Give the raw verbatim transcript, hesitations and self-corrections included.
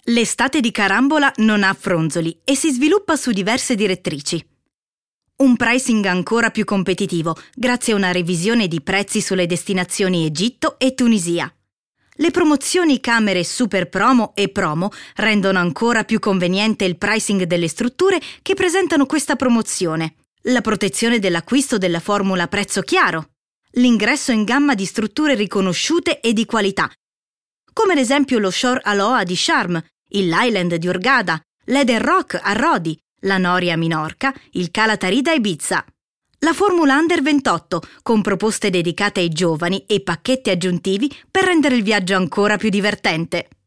L'estate di Carambola non ha fronzoli e si sviluppa su diverse direttrici. Un pricing ancora più competitivo grazie a una revisione di prezzi sulle destinazioni Egitto e Tunisia. Le promozioni Camere Super Promo e Promo rendono ancora più conveniente il pricing delle strutture che presentano questa promozione. La protezione dell'acquisto della formula prezzo chiaro. L'ingresso in gamma di strutture riconosciute e di qualità, come ad esempio lo Shore Aloha di Sharm, il L'Island di Hurghada, l'Eden Rock a Rodi, la Noria a Minorca, il Cala Tarida a Ibiza. La formula Under ventotto, con proposte dedicate ai giovani e pacchetti aggiuntivi per rendere il viaggio ancora più divertente.